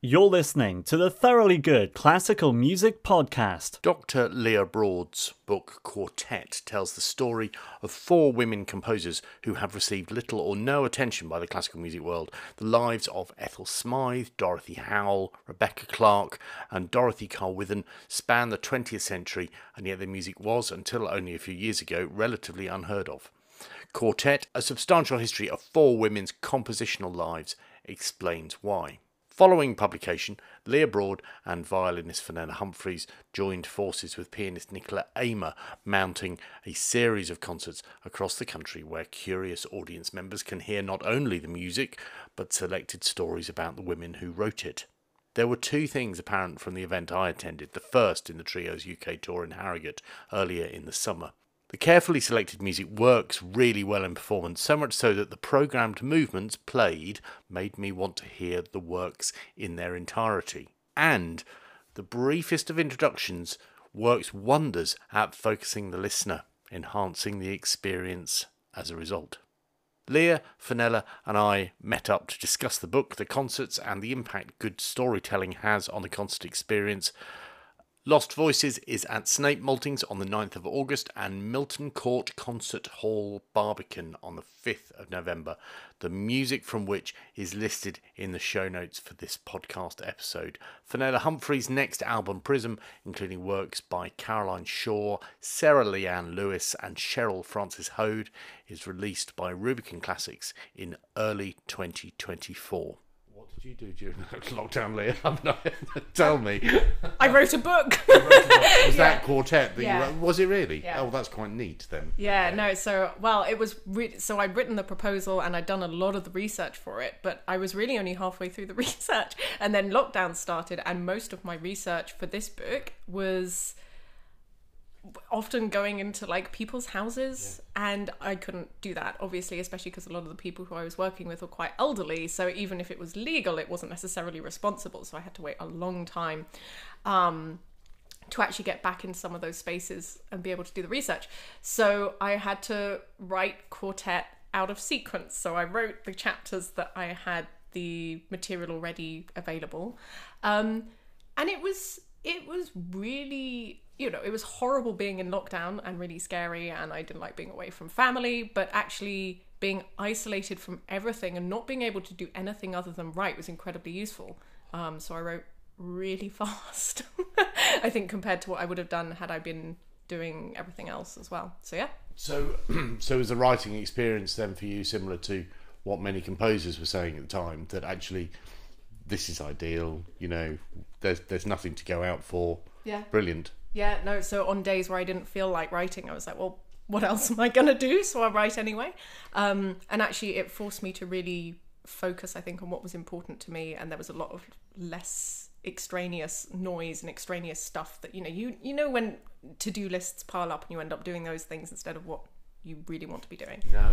You're listening to the Thoroughly Good Classical Music Podcast. Dr. Leah Broad's book Quartet tells the story of four women composers who have received little or no attention by the classical music world. The lives of Ethel Smythe, Dorothy Howell, Rebecca Clark and Dorothy Carwithen span the 20th century, and yet their music was, until only a few years ago, relatively unheard of. Quartet, a substantial history of four women's compositional lives, explains why. Following publication, Leah Broad and violinist Fenella Humphreys joined forces with pianist Nicola Aymer, mounting a series of concerts across the country where curious audience members can hear not only the music, but selected stories about the women who wrote it. There were two things apparent from the event I attended, the first in the trio's UK tour in Harrogate earlier in the summer. The carefully selected music works really well in performance, so much so that the programmed movements played made me want to hear the works in their entirety. And the briefest of introductions works wonders at focusing the listener, enhancing the experience as a result. Leah, Fenella and I met up to discuss the book, the concerts and the impact good storytelling has on the concert experience. Lost Voices is at Snape Maltings on the 9th of August and Milton Court Concert Hall, Barbican on the 5th of November, the music from which is listed in the show notes for this podcast episode. Fenella Humphreys' next album, Prism, including works by Caroline Shaw, Sarah Leanne Lewis and Cheryl Francis Hode, is released by Rubicon Classics in early 2024. What did you do during lockdown, Leah? Tell me. I wrote a book. Was that Quartet that you wrote? Was it really? Yeah. Oh, that's quite neat then. Yeah, no, so, well, it was, so I'd written the proposal and I'd done a lot of the research for it, but I was really only halfway through the research, and then lockdown started, and most of my research for this book was often going into like people's houses, and I couldn't do that, obviously, especially because a lot of the people who I was working with were quite elderly, so even if it was legal it wasn't necessarily responsible, so I had to wait a long time to actually get back in some of those spaces and be able to do the research. So I had to write Quartet out of sequence, so I wrote the chapters that I had the material already available, and it was really, you know, it was horrible being in lockdown and really scary, and I didn't like being away from family, but actually being isolated from everything and not being able to do anything other than write was incredibly useful. So I wrote really fast, I think, compared to what I would have done had I been doing everything else as well. So yeah. So was the writing experience then for you similar to what many composers were saying at the time, that actually this is ideal, you know, there's nothing to go out for? Yeah. Brilliant. Yeah, no, so on days where I didn't feel like writing, I was like, well, what else am I going to do? So I write anyway. And actually it forced me to really focus, I think, on what was important to me, and there was a lot of less extraneous noise and extraneous stuff that, you know when to-do lists pile up and you end up doing those things instead of what you really want to be doing. No.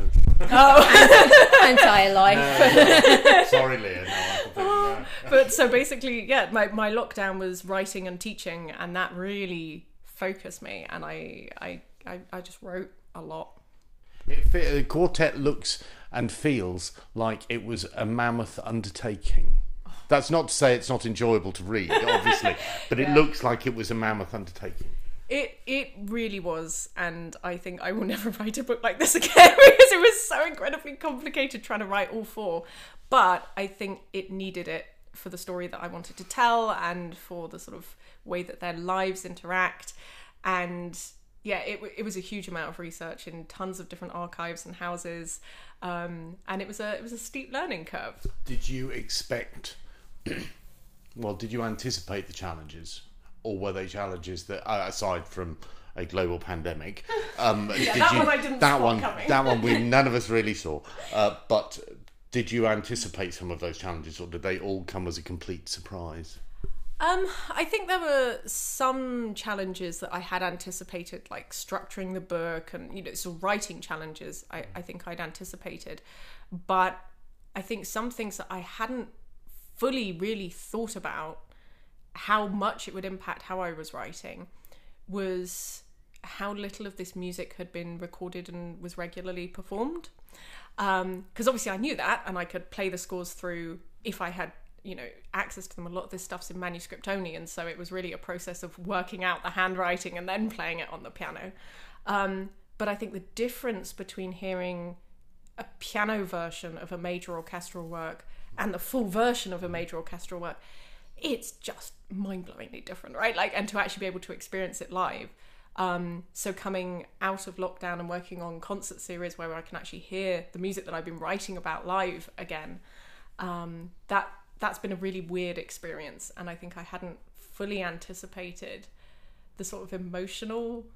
Oh. Entire life. No. Sorry, Leah. No. But so basically, yeah, my lockdown was writing and teaching, and that really focused me, and I just wrote a lot. The Quartet looks and feels like it was a mammoth undertaking. That's not to say it's not enjoyable to read, obviously, but it looks like it was a mammoth undertaking. It really was, and I think I will never write a book like this again because it was so incredibly complicated trying to write all four. But I think it needed it for the story that I wanted to tell and for the sort of way that their lives interact. And yeah, it was a huge amount of research in tons of different archives and houses, and it was a steep learning curve. Did you expect? Well, did you anticipate the challenges, or were they challenges that, aside from a global pandemic, that one none of us really saw. But did you anticipate some of those challenges, or did they all come as a complete surprise? I think there were some challenges that I had anticipated, like structuring the book and, so writing challenges I think I'd anticipated. But I think some things that I hadn't fully really thought about how much it would impact how I was writing was how little of this music had been recorded and was regularly performed. Because obviously I knew that, and I could play the scores through if I had access to them. A lot of this stuff's in manuscript only, and so it was really a process of working out the handwriting and then playing it on the piano. But I think the difference between hearing a piano version of a major orchestral work and the full version of a major orchestral work, it's just mind-blowingly different, right? And to actually be able to experience it live. So coming out of lockdown and working on concert series where I can actually hear the music that I've been writing about live again, that's been a really weird experience, and I think I hadn't fully anticipated the sort of emotional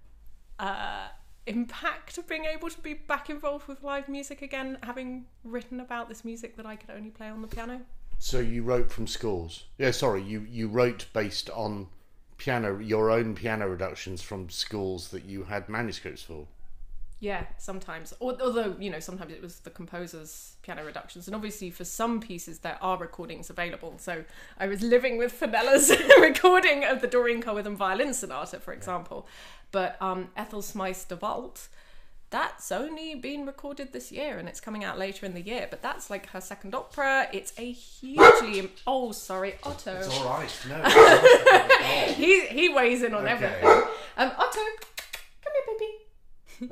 impact of being able to be back involved with live music again, having written about this music that I could only play on the piano. So you wrote from scores? Yeah, sorry, you wrote based on your own piano reductions from scores that you had manuscripts for? Yeah, sometimes. Although, sometimes it was the composer's piano reductions. And obviously for some pieces there are recordings available. So I was living with Fenella's recording of the Doreen Colwitham Violin Sonata, for example. But Ethel Smythe's De Vault, that's only been recorded this year and it's coming out later in the year. But that's her second opera. It's a hugely... Oh, sorry, Otto. It's all right. No. He weighs in on everything. Otto, come here, baby.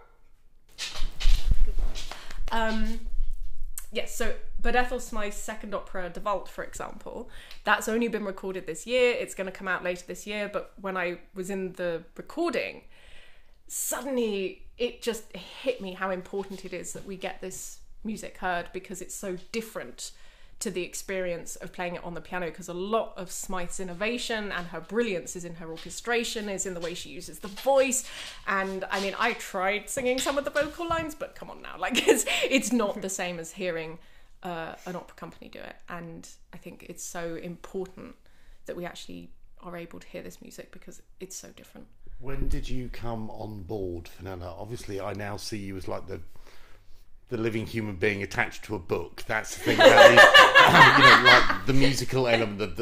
But Ethel Smythe's second opera, De Vault, for example, that's only been recorded this year. It's going to come out later this year. But when I was in the recording, suddenly it just hit me how important it is that we get this music heard, because it's so different to the experience of playing it on the piano, because a lot of Smythe's innovation and her brilliance is in her orchestration, is in the way she uses the voice. And I mean, I tried singing some of the vocal lines, but come on now, it's not the same as hearing an opera company do it. And I think it's so important that we actually are able to hear this music because it's so different. When did you come on board, Fenella? Obviously I now see you as the living human being attached to a book. That's the thing about the musical element,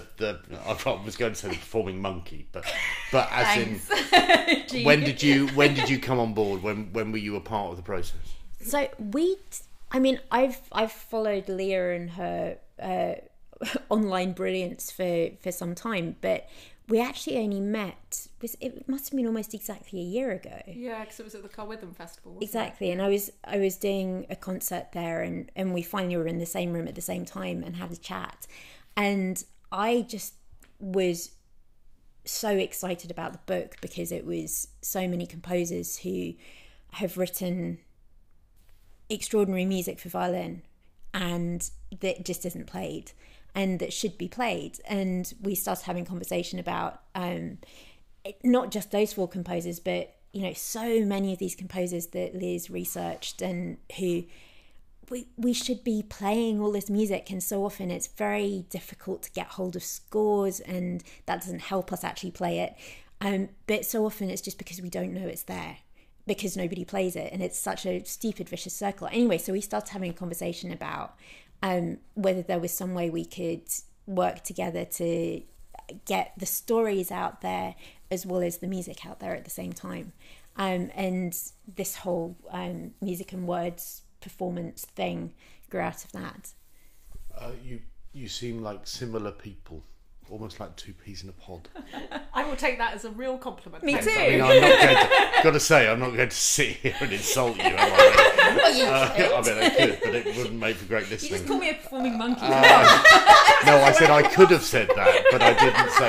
I was going to say the performing monkey, but as in, when did you come on board? When were you a part of the process? So I've followed Leah and her online brilliance for some time, but we actually only met, it must have been almost exactly a year ago. Yeah, because it was at the Colwitham Festival. Exactly, and I was doing a concert there, and we finally were in the same room at the same time and had a chat. And I just was so excited about the book because it was so many composers who have written extraordinary music for violin and that just isn't played and that should be played. And we started having conversation about not just those four composers, but so many of these composers that Liz researched and who we should be playing all this music, and so often it's very difficult to get hold of scores and that doesn't help us actually play it. But so often it's just because we don't know it's there, because nobody plays it, and it's such a stupid vicious circle. Anyway, so we started having a conversation about whether there was some way we could work together to get the stories out there as well as the music out there at the same time. And this whole music and words performance thing grew out of that. You seem like similar people. Almost like two peas in a pod. I will take that as a real compliment. Me too. I mean, I'm not going to sit here and insult you. Am I? Well, you could. I could, but it wouldn't make for great listening. You just call me a performing monkey. No, I said I could have said that, but I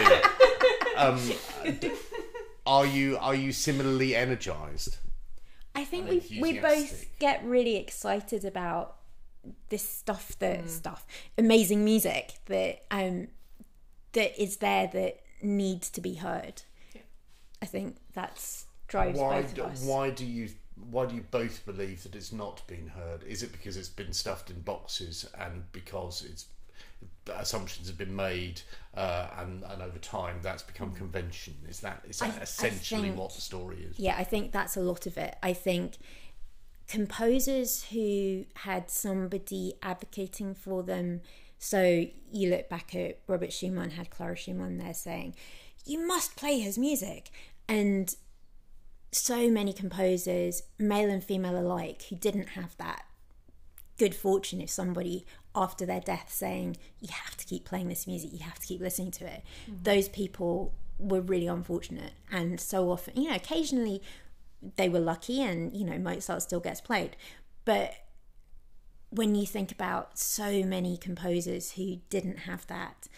didn't say that. Are you similarly energised? I think we both get really excited about this amazing music that is there that needs to be heard. Yeah. I think that's drives both of us. Why do you both believe that it's not been heard? Is it because it's been stuffed in boxes and because assumptions have been made and over time that's become convention? Is that essentially what the story is? Yeah, I think that's a lot of it. I think composers who had somebody advocating for them. So you look back at Robert Schumann, had Clara Schumann there saying, you must play his music. And so many composers, male and female alike, who didn't have that good fortune of somebody after their death saying, you have to keep playing this music, you have to keep listening to it. Those people were really unfortunate. And so often, you know, occasionally they were lucky and, you know, Mozart still gets played. But when you think about so many composers who didn't have that,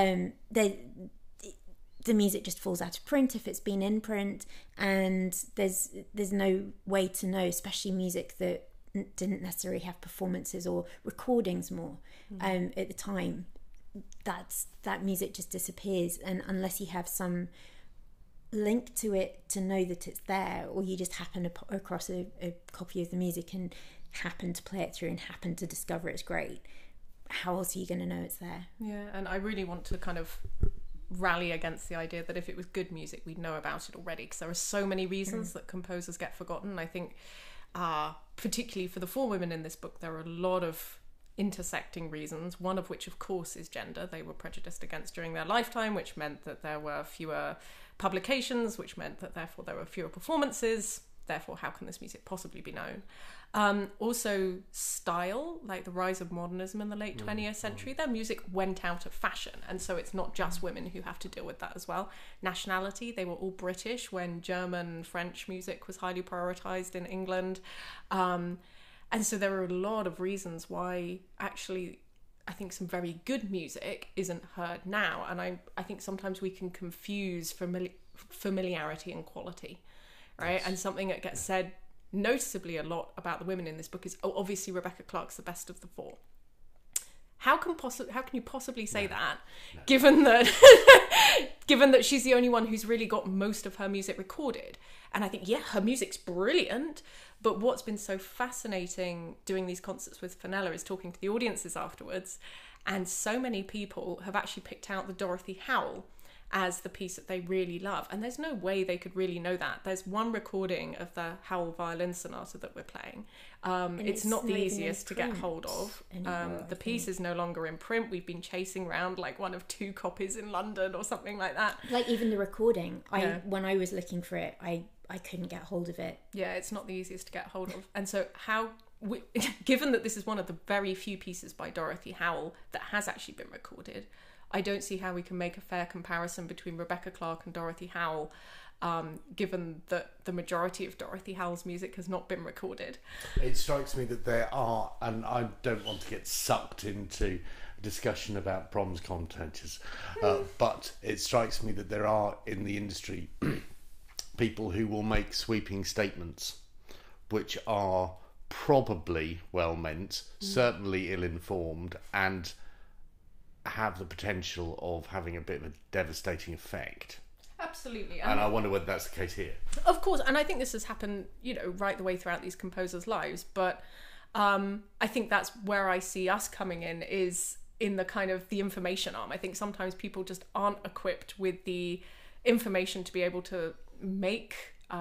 the music just falls out of print if it's been in print, and there's no way to know, especially music that didn't necessarily have performances or recordings more at the time. That music just disappears, and unless you have some link to it to know that it's there, or you just happen across a copy of the music and happen to play it through and happen to discover it's great, how else are you going to know it's there? Yeah, and I really want to kind of rally against the idea that if it was good music, we'd know about it already, because there are so many reasons that composers get forgotten. I think particularly for the four women in this book, there are a lot of intersecting reasons, one of which of course is gender. They were prejudiced against during their lifetime, which meant that there were fewer publications, which meant that therefore there were fewer performances. Therefore, how can this music possibly be known? Also style, like the rise of modernism in the late 20th century, their music went out of fashion, and so it's not just women who have to deal with that as well. Nationality, they were all British when German, French music was highly prioritised in England, and so there are a lot of reasons why actually I think some very good music isn't heard now, and I think sometimes we can confuse familiarity and quality, right? Yes. And something that gets said noticeably a lot about the women in this book is, obviously Rebecca Clark's the best of the four. How can you possibly say that, given that given that she's the only one who's really got most of her music recorded? And I think, yeah, her music's brilliant, but what's been so fascinating doing these concerts with Fenella is talking to the audiences afterwards, and so many people have actually picked out the Dorothy Howell as the piece that they really love, and there's no way they could really know that. There's one recording of the Howell Violin Sonata that we're playing. It's not the easiest to get hold of. The piece is no longer in print. We've been chasing around like one of 2 copies in London or something like that. Like even the recording, when I was looking for it, I couldn't get hold of it. Yeah, it's not the easiest to get hold of. And so given that this is one of the very few pieces by Dorothy Howell that has actually been recorded, I don't see how we can make a fair comparison between Rebecca Clark and Dorothy Howell, given that the majority of Dorothy Howell's music has not been recorded. It strikes me that there are, and I don't want to get sucked into a discussion about Brahms concertos, but it strikes me that there are in the industry people who will make sweeping statements which are probably well meant, certainly ill-informed, and have the potential of having a bit of a devastating effect. Absolutely. And I wonder whether that's the case here. Of course, and I think this has happened, right the way throughout these composers' lives, but I think that's where I see us coming in, is in the kind of the information arm. I think sometimes people just aren't equipped with the information to be able to make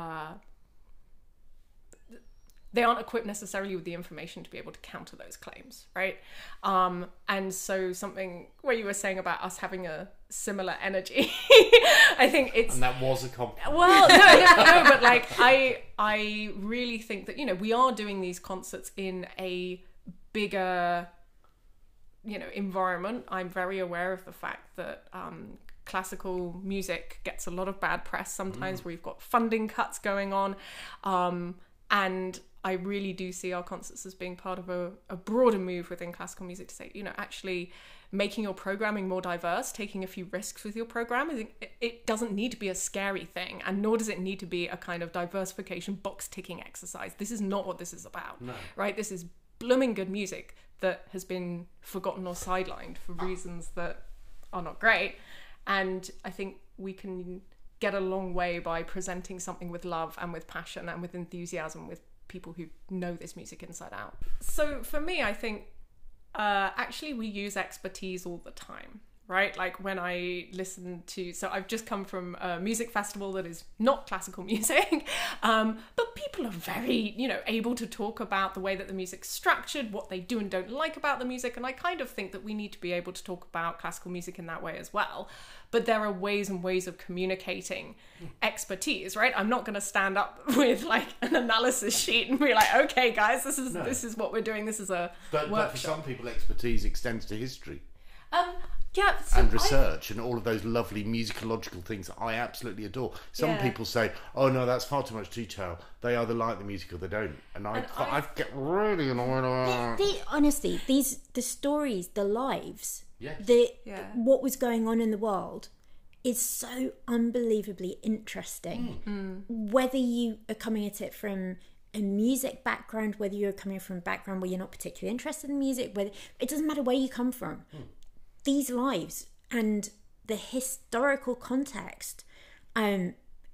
they aren't equipped necessarily with the information to be able to counter those claims, right? And so something where you were saying about us having a similar energy, I think it's... And that was a compliment. Well, no, but like, I really think that, we are doing these concerts in a bigger, environment. I'm very aware of the fact that classical music gets a lot of bad press sometimes, where we've got funding cuts going on. And I really do see our concerts as being part of a broader move within classical music to say, actually making your programming more diverse, taking a few risks with your program. It doesn't need to be a scary thing, and nor does it need to be a kind of diversification box ticking exercise. This is not what this is about, right? This is blooming good music that has been forgotten or sidelined for reasons that are not great. And I think we can get a long way by presenting something with love and with passion and with enthusiasm, with people who know this music inside out. So for me, I think actually we use expertise all the time, right? Like when I listen to, so I've just come from a music festival that is not classical music, but people are very, able to talk about the way that the music's structured, what they do and don't like about the music, and I kind of think that we need to be able to talk about classical music in that way as well. But there are ways and ways of communicating expertise, right? I'm not going to stand up with like an analysis sheet and be like, okay, guys, this is what we're doing. This is a But workshop. for some people, expertise extends to history Yeah, so and research and all of those lovely musicological things that I absolutely adore. Some Yeah. people say, "Oh no, that's far too much detail. They either like the music or they don't," and I get really annoyed about that. Honestly, the stories, the lives, Yes. what was going on in the world is so unbelievably interesting. Whether you are coming at it from a music background, whether you're coming from a background where you're not particularly interested in music, whether it doesn't matter where you come from. These lives and the historical context of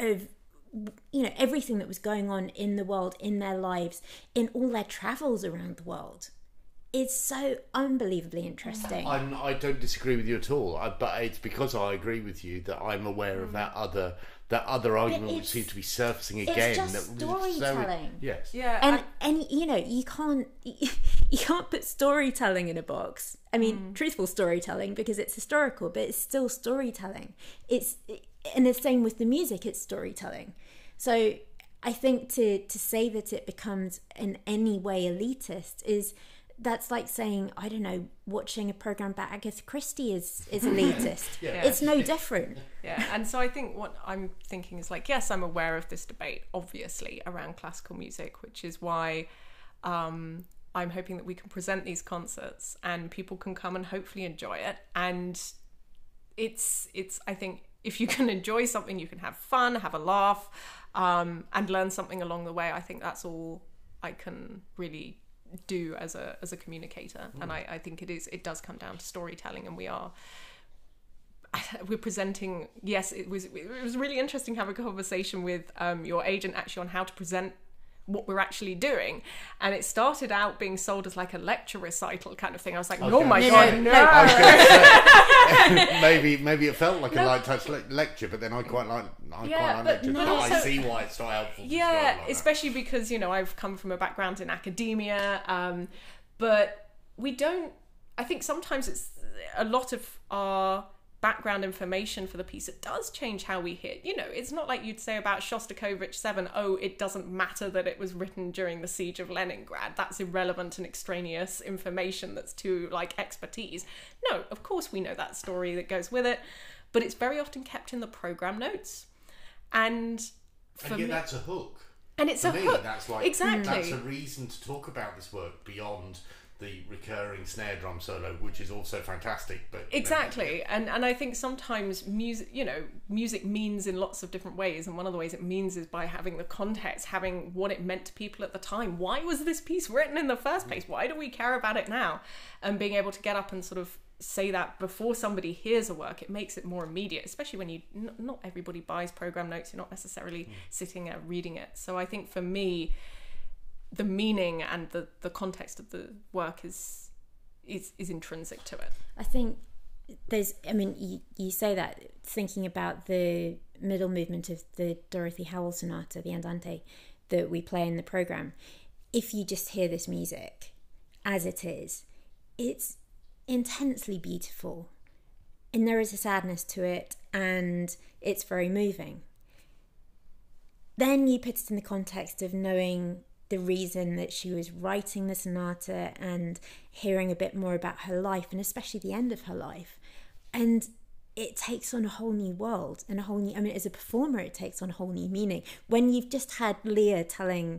everything that was going on in the world, in their lives, in all their travels around the world, is so unbelievably interesting. I don't disagree with you at all, but it's because I agree with you that I'm aware of that other argument which seems to be surfacing again. It's just storytelling. Yes. Yeah, And you can't put storytelling in a box. I mean, truthful storytelling, because it's historical, but it's still storytelling. And the same with the music, it's storytelling. So I think to say that it becomes in any way elitist that's like saying, I don't know, watching a program about Agatha Christie is elitist. It's no different. Yeah, and so I think what I'm thinking is like, yes, I'm aware of this debate, obviously, around classical music, which is why I'm hoping that we can present these concerts and people can come and hopefully enjoy it. And it's I think if you can enjoy something, you can have fun, have a laugh, and learn something along the way. I think that's all I can really do as a communicator. And I think it does come down to storytelling, and we're presenting. Yes, it was really interesting having a conversation with your agent actually on how to present what we're actually doing, and it started out being sold as like a lecture recital kind of thing. I was like, oh my god, no. Maybe it felt like a light touch lecture, but then I quite like lectures. But I see why it's so helpful. Yeah, especially because I've come from a background in academia, but we don't. I think sometimes it's a lot of our background information for the piece. It does change how we hear. It's not like you'd say about Shostakovich 7. Oh, it doesn't matter that it was written during the siege of Leningrad. That's irrelevant and extraneous information that's too like expertise. No, of course we know that story that goes with it, but it's very often kept in the program notes. And for me, that's a hook. And it's a hook. That's like exactly. That's a reason to talk about this work beyond the recurring snare drum solo, which is also fantastic. But exactly, and I think sometimes music means in lots of different ways, and one of the ways it means is by having the context, having what it meant to people at the time. Why was this piece written in the first place? Why do we care about it now? And being able to get up and sort of say that before somebody hears a work, it makes it more immediate, especially when not everybody buys program notes. You're not necessarily sitting there reading it. So I think for me, the meaning and the context of the work is intrinsic to it. I think you say that thinking about the middle movement of the Dorothy Howell Sonata, the Andante, that we play in the program. If you just hear this music as it is, it's intensely beautiful, and there is a sadness to it, and it's very moving. Then you put it in the context of knowing the reason that she was writing the sonata and hearing a bit more about her life, and especially the end of her life, and it takes on a whole new world and a whole new, as a performer it takes on a whole new meaning. When you've just had Leah telling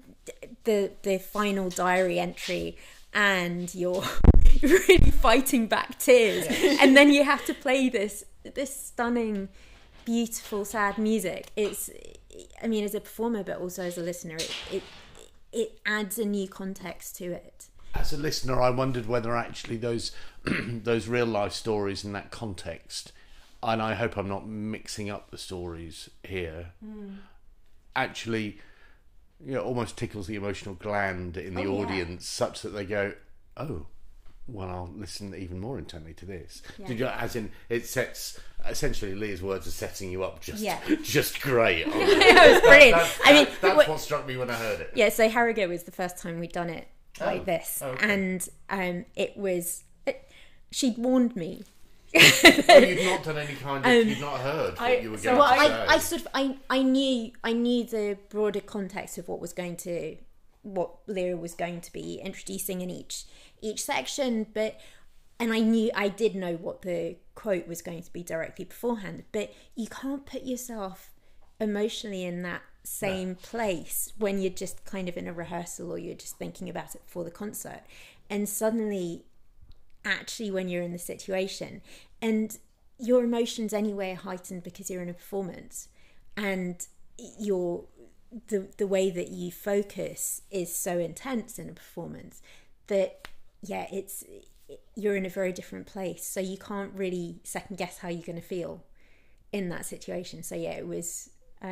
the final diary entry and you're really fighting back tears, and then you have to play this stunning, beautiful, sad music. It's as a performer but also as a listener, it adds a new context to it. As a listener, I wondered whether actually those those real life stories in that context, and I hope I'm not mixing up the stories here, actually almost tickles the emotional gland in the audience, such that they go, oh, Well, I'll listen even more intently to this. Yeah. Did you, as in, it sets essentially Leah's words are setting you up just Yeah. just great. It was brilliant. That's what struck me when I heard it. Yeah, so Harrogate was the first time we'd done it like this, okay. and it was. She'd warned me. Oh, you'd not done any kind of. You'd not heard what you were going Well, to say. I sort of I knew the broader context of what Leah was going to be introducing in each section, and I did know what the quote was going to be directly beforehand, but you can't put yourself emotionally in that same place when you're just kind of in a rehearsal or you're just thinking about it before the concert, and suddenly actually when you're in the situation and your emotions anyway are heightened because you're in a performance, and the way that you focus is so intense in a performance that you're in a very different place, so you can't really second guess how you're going to feel in that situation. So it was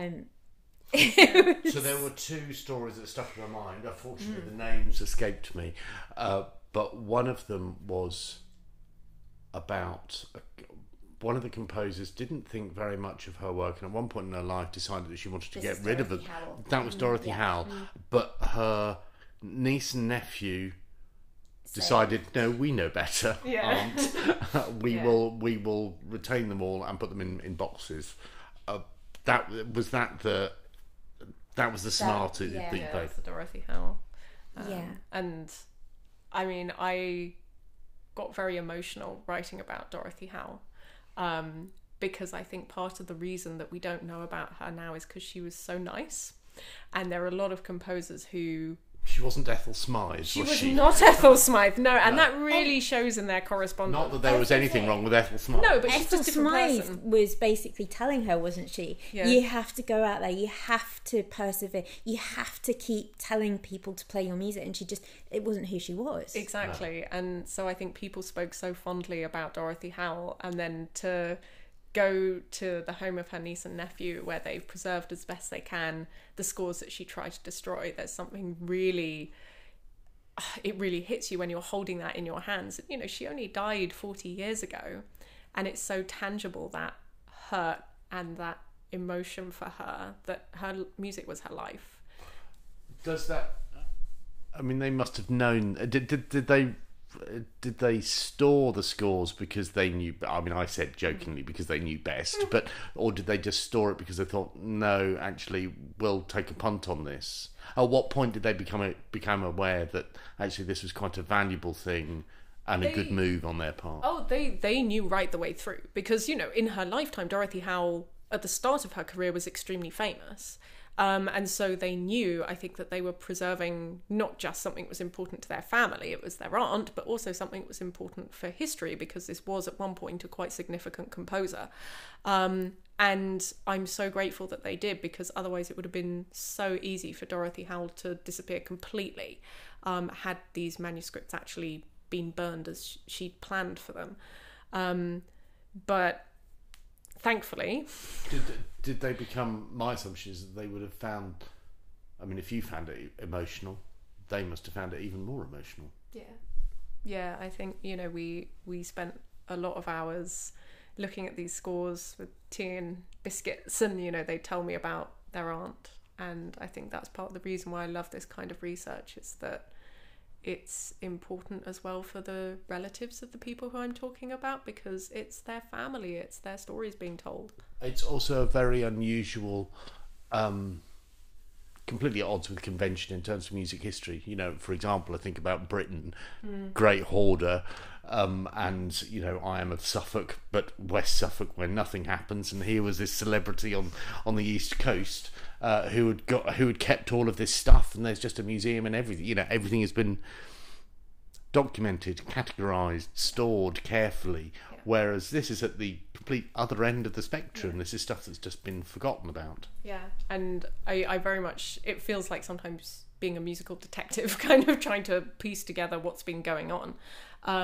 So there were two stories that stuck in my mind. Unfortunately, the names escaped me, but one of them was about one of the composers didn't think very much of her work, and at one point in her life decided that she wanted to get rid of it. That was Dorothy Howell, but her niece and nephew decided, no, we know better. Yeah. We will retain them all and put them in boxes. That was the smart thing. That's the Dorothy Howell. Yeah. And I mean, I got very emotional writing about Dorothy Howell, because I think part of the reason that we don't know about her now is because she was so nice, and there are a lot of composers who... She wasn't Ethel Smythe, She was not Ethel Smythe, and that really And- shows in their correspondence. Not that there was anything wrong with Ethel Smythe. No, but she's Ethel just a different Smythe person. was basically telling her, wasn't she? Yeah. You have to go out there. You have to persevere. You have to keep telling people to play your music. And it wasn't who she was. Exactly. And so I think people spoke so fondly about Dorothy Howell, and then to go to the home of her niece and nephew where they've preserved as best they can the scores that she tried to destroy, there's something really... It really hits you when you're holding that in your hands. You know, she only died 40 years ago, and it's so tangible, that hurt and that emotion for her, that her music was her life. Does that? I mean, they must have known. Did they store the scores because they knew? I mean, I said jokingly because they knew best, but or did they just store it because they thought, no, actually, we'll take a punt on this? At what point did they become aware that actually this was quite a valuable thing and a good move on their part? Oh, they knew right the way through, because, you know, in her lifetime, Dorothy Howell, at the start of her career, was extremely famous. And so they knew, I think, that they were preserving not just something that was important to their family, it was their aunt, but also something that was important for history, because this was at one point a quite significant composer. And I'm so grateful that they did, because otherwise it would have been so easy for Dorothy Howell to disappear completely, had these manuscripts actually been burned as she'd planned for them. But thankfully... Did they become... My assumption is that they would have found... I mean, if you found it emotional, they must have found it even more emotional. Yeah, I think, you know, we spent a lot of hours looking at these scores with tea and biscuits, and, you know, they tell me about their aunt. And I think that's part of the reason why I love this kind of research, is that it's important as well for the relatives of the people who I'm talking about, because it's their family, it's their stories being told. It's also a very unusual, completely at odds with convention in terms of music history. You know, for example, I think about Britain, great hoarder, and, you know, I am of Suffolk, but West Suffolk, where nothing happens. And here was this celebrity on the East Coast who had kept all of this stuff, and there's just a museum and everything. You know, everything has been documented, categorized, stored carefully. Yeah. Whereas this is at the complete other end of the spectrum. This is stuff that's just been forgotten about. Yeah, and I very much, it feels like sometimes being a musical detective, kind of trying to piece together what's been going on.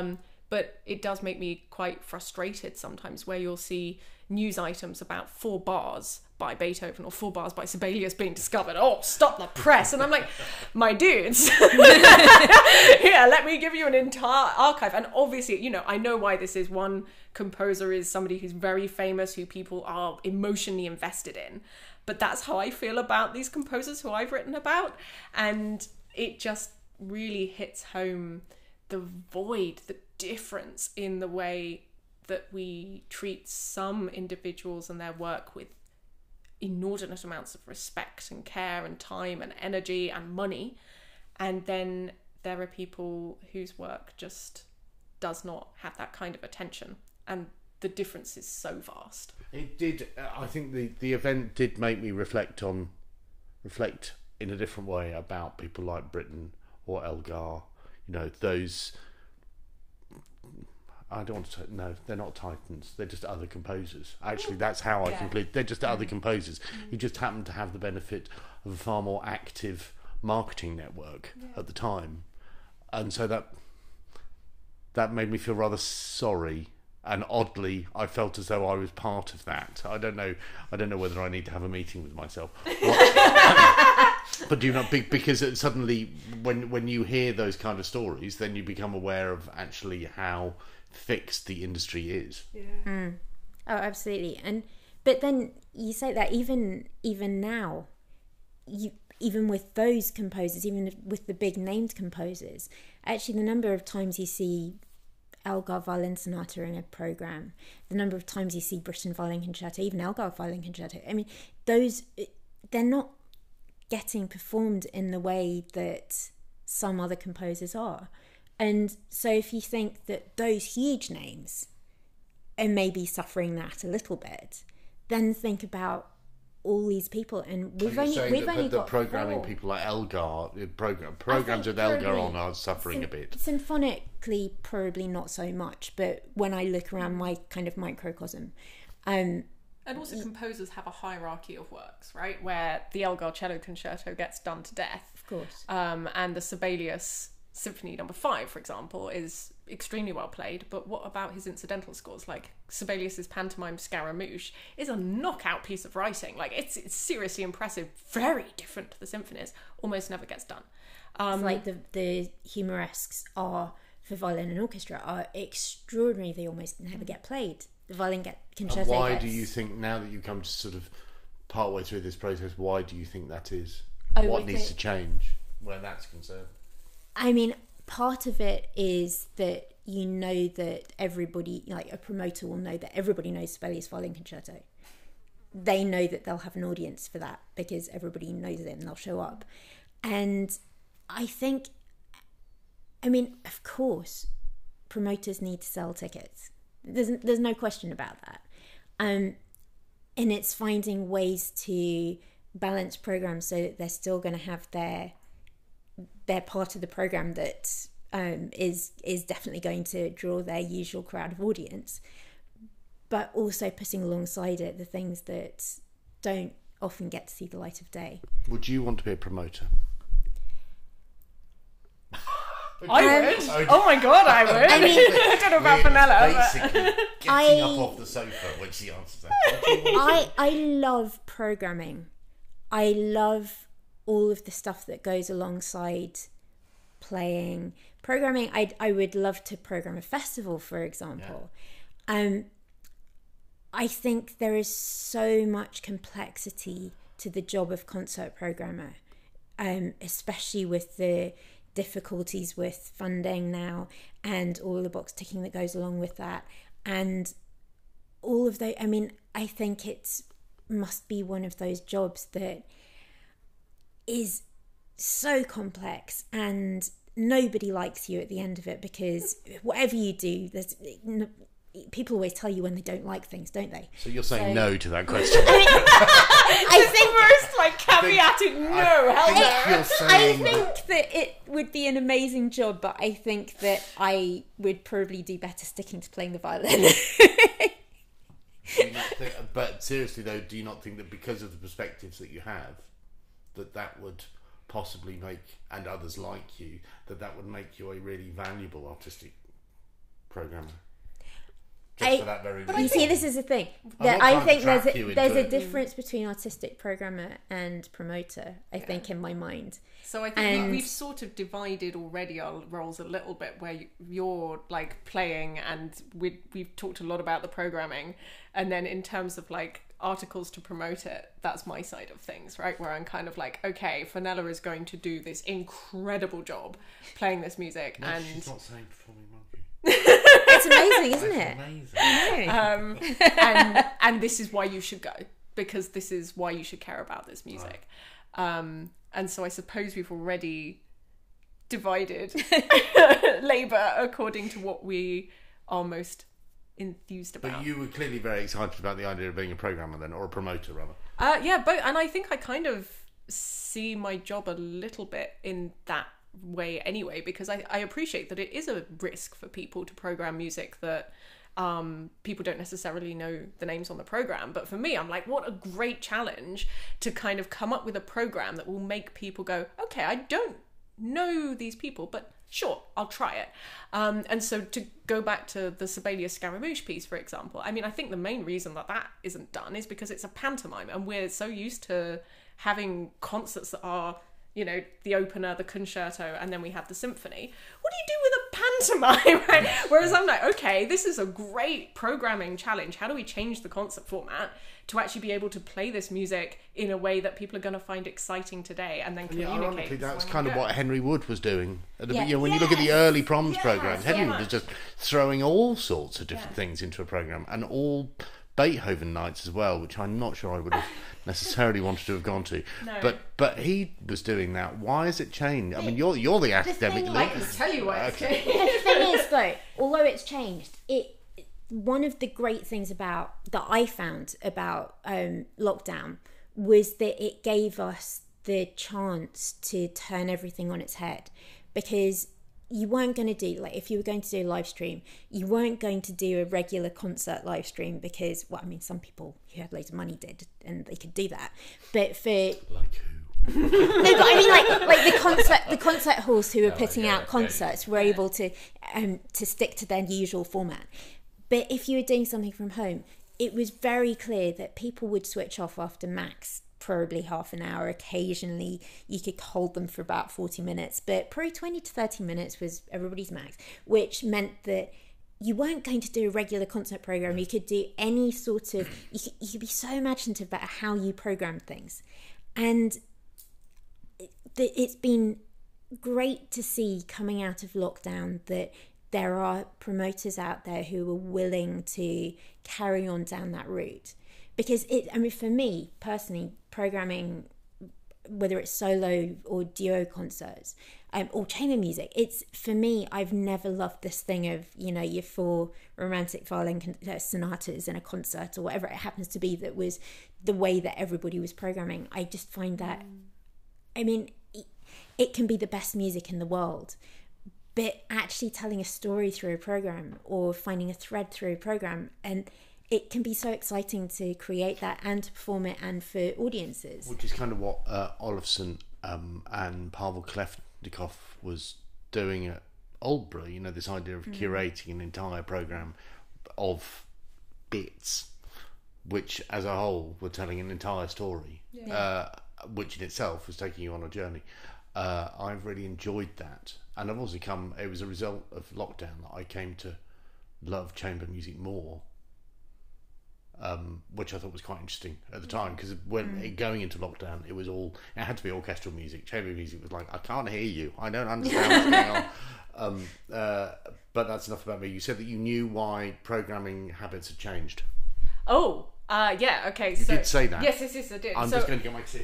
But it does make me quite frustrated sometimes, where you'll see news items about 4 bars by Beethoven or 4 bars by Sibelius being discovered. Oh, stop the press. And I'm like, my dudes, yeah, let me give you an entire archive. And obviously, you know, I know why this is. One composer is somebody who's very famous, who people are emotionally invested in. But that's how I feel about these composers who I've written about. And it just really hits home the void, the difference in the way that we treat some individuals and their work with inordinate amounts of respect and care and time and energy and money. And then there are people whose work just does not have that kind of attention. And the difference is so vast. It did. I think the event did make me reflect in a different way about people like Britten or Elgar. You know, those. I don't want to say, no, they're not titans. They're just other composers. Actually, that's how I conclude. They're just other composers who just happen to have the benefit of a far more active marketing network at the time, and so that made me feel rather sorry. And oddly, I felt as though I was part of that. I don't know whether I need to have a meeting with myself. But do you know, because suddenly, when you hear those kind of stories, then you become aware of actually how fixed the industry is. Oh, absolutely. But then you say that even now, even with those composers, even with the big named composers, actually the number of times you see Elgar Violin Sonata in a program, the number of times you see Britten Violin Concerto, even Elgar Violin Concerto, I mean, they're not getting performed in the way that some other composers are. And so if you think that those huge names are maybe suffering that a little bit, then think about all these people. And we've only got programming 4. people like Elgar, programs with Elgar on are suffering a bit. Symphonically, probably not so much, but when I look around my kind of microcosm, and also composers have a hierarchy of works, right? Where the Elgar Cello Concerto gets done to death, of course, and the Sibelius Symphony No. 5, for example, is extremely well played. But what about his incidental scores? Like Sibelius's pantomime Scaramouche is a knockout piece of writing. Like it's seriously impressive, very different to the symphonies. Almost never gets done. It's like the humoresques are for violin and orchestra are extraordinary. They almost never get played. The violin concerto. And why do you think, now that you come to sort of part way through this process, why do you think that is? What needs to change where that's concerned? I mean, part of it is that you know that everybody, like a promoter will know that everybody knows Sibelius Violin Concerto. They know that they'll have an audience for that because everybody knows it and they'll show up. And I think, I mean, of course, promoters need to sell tickets. There's no question about that. And it's finding ways to balance programs so that they're still going to have their part of the program that is definitely going to draw their usual crowd of audience, but also putting alongside it the things that don't often get to see the light of day. Would you want to be a promoter? I would. Oh my god, I would. I mean, I don't know about Fenella. Basically, getting up off the sofa when she answers that. I love programming. I love all of the stuff that goes alongside playing. Programming, I would love to program a festival, for example. Yeah. I think there is so much complexity to the job of concert programmer, especially with the difficulties with funding now and all the box ticking that goes along with that. And all of those, I mean, I think it must be one of those jobs that is so complex and nobody likes you at the end of it, because whatever you do, people always tell you when they don't like things, don't they? So you're saying no to that question. I think first, like, caveated no. I think that it would be an amazing job, but I think that I would probably do better sticking to playing the violin. But seriously though, do you not think that because of the perspectives that you have, that would possibly make, and others like you, that would make you a really valuable artistic programmer? Just for that very reason. You see, this is the thing. I'm That not I trying think to there's trap you a, into there's a it. difference between artistic programmer and promoter, I think, in my mind. So I think And- we've sort of divided already our roles a little bit, where you're like playing, and we've talked a lot about the programming, and then in terms of like articles to promote it, that's my side of things, right? Where I'm kind of like, okay, Fenella is going to do this incredible job playing this music, No, and she's not saying performing monkey. It's amazing, isn't it? Amazing. and this is why you should go, because this is why you should care about this music. And so I suppose we've already divided labour according to what we are most enthused about. But you were clearly very excited about the idea of being a programmer then, or a promoter rather. Yeah, but and I think I kind of see my job a little bit in that way anyway, because I appreciate that it is a risk for people to program music that people don't necessarily know the names on the program. But for me, I'm like, what a great challenge to kind of come up with a program that will make people go, okay, I don't know these people, but sure, I'll try it. And so to go back to the Sibelius Scaramouche piece, for example, I mean, I think the main reason that isn't done is because it's a pantomime, and we're so used to having concerts that are, you know, the opener, the concerto, and then we have the symphony. What do you do with a pantomime, right? Whereas I'm like, okay, this is a great programming challenge. How do we change the concert format to actually be able to play this music in a way that people are going to find exciting today, and then Yeah, communicate? ironically, that's when kind we of go? what Henry Wood was doing. At the, Yeah. you know, when you look at the early proms Yes, programs, Henry yeah. Wood was just throwing all sorts of different things into a program, and all Beethoven nights as well, which I'm not sure I would have necessarily wanted to have gone to. No. But he was doing that. Why has it changed? I mean, you're the academic thing- I lead. can tell you why it's Okay. changed. The thing is, though, although it's changed, one of the great things that I found about lockdown was that it gave us the chance to turn everything on its head, because you weren't going to do, like, if you were going to do a live stream, you weren't going to do a regular concert live stream, because, well, I mean, some people who had loads of money did, and they could do that, but for Like who? no, but I mean, like the concert halls who were putting out concerts were able to stick to their usual format. But if you were doing something from home, it was very clear that people would switch off after max probably half an hour. Occasionally, you could hold them for about 40 minutes, but probably 20 to 30 minutes was everybody's max, which meant that you weren't going to do a regular concert program. You could do any sort of, you could be so imaginative about how you programmed things. And it's been great to see coming out of lockdown that there are promoters out there who are willing to carry on down that route. Because for me personally, programming, whether it's solo or duo concerts, or chamber music, for me, I've never loved this thing of, you know, your 4 romantic violin sonatas in a concert or whatever it happens to be, that was the way that everybody was programming. I just find that, I mean, it can be the best music in the world, but actually telling a story through a program or finding a thread through a program, and it can be so exciting to create that and to perform it, and for audiences. Which is kind of what Olafsson and Pavel Klefnikov was doing at Oldbury. You know, this idea of curating an entire program of bits, which as a whole were telling an entire story, which in itself was taking you on a journey. I've really enjoyed that, and I've also it was a result of lockdown that I came to love chamber music more, which I thought was quite interesting at the time, because when going into lockdown, it had to be orchestral music. Chamber music was like, I can't hear you, I don't understand what's going on. But that's enough about me. You said that you knew why programming habits had changed. Oh, yeah, okay. You did say that. Yes, I did. I'm just going to get my tea.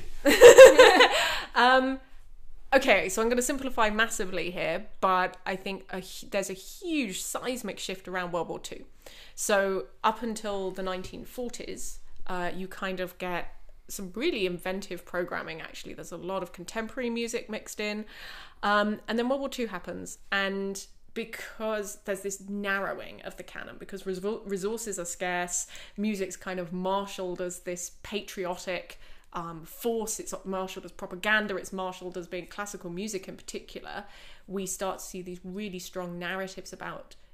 Okay, so I'm going to simplify massively here, but I think there's a huge seismic shift around World War II. So up until the 1940s, you kind of get some really inventive programming, actually. There's a lot of contemporary music mixed in. And then World War II happens, and because there's this narrowing of the canon, because resources are scarce, music's kind of marshalled as this patriotic force, it's marshalled as propaganda, it's marshalled as being classical music in particular. We start to see these really strong narratives about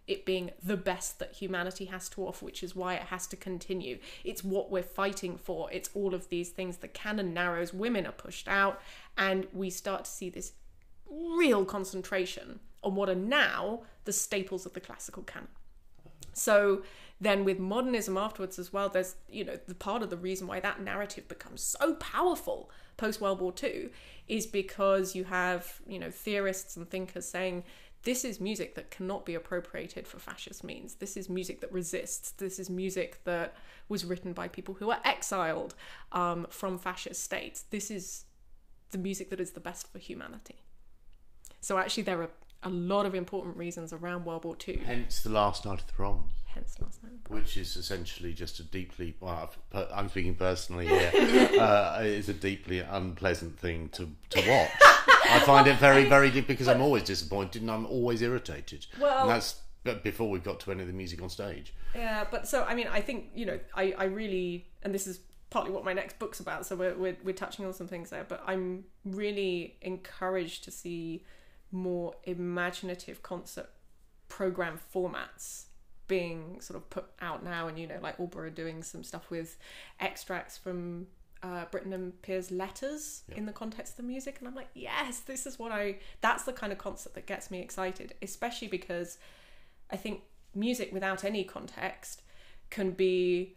it being the best that humanity has to offer, which is why it has to continue. It's what we're fighting for. It's all of these things. The canon narrows, women are pushed out, and we start to see this real concentration on what are now the staples of the classical canon. So then with modernism afterwards as well, there's, the part of the reason why that narrative becomes so powerful post-World War II is because you have, theorists and thinkers saying, this is music that cannot be appropriated for fascist means. This is music that resists. This is music that was written by people who are exiled from fascist states. This is the music that is the best for humanity. So actually there are a lot of important reasons around World War II. Hence The Last Night of the Proms. Hence Last Night of the Proms. Which is essentially just a deeply, I'm speaking personally here, it's a deeply unpleasant thing to watch. I find it very, very deep because I'm always disappointed and I'm always irritated. Well, and that's before we've got to any of the music on stage. Yeah, but so, I think, I really, and this is partly what my next book's about, so we're touching on some things there, but I'm really encouraged to see more imaginative concert program formats being sort of put out now, and like Alba are doing some stuff with extracts from Britten and Pear's letters in the context of the music, and I'm like, yes, this is that's the kind of concert that gets me excited, especially because I think music without any context can be,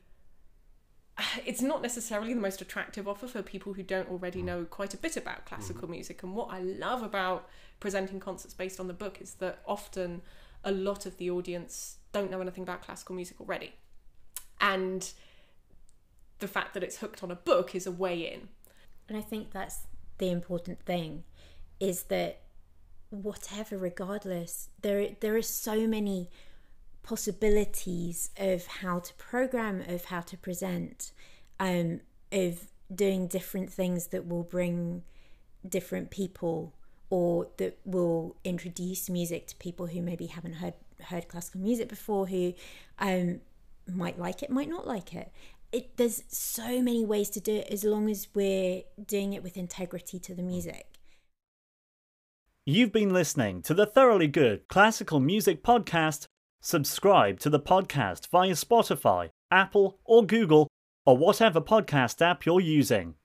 it's not necessarily the most attractive offer for people who don't already know quite a bit about classical music. And what I love about presenting concerts based on the book is that often a lot of the audience don't know anything about classical music already. And the fact that it's hooked on a book is a way in. And I think that's the important thing, is that whatever, regardless, there are so many possibilities of how to program, of how to present, of doing different things that will bring different people, or that will introduce music to people who maybe haven't heard classical music before, who might like it, might not like it. There's so many ways to do it, as long as we're doing it with integrity to the music. You've been listening to the Thoroughly Good Classical Music Podcast. Subscribe to the podcast via Spotify, Apple or Google, or whatever podcast app you're using.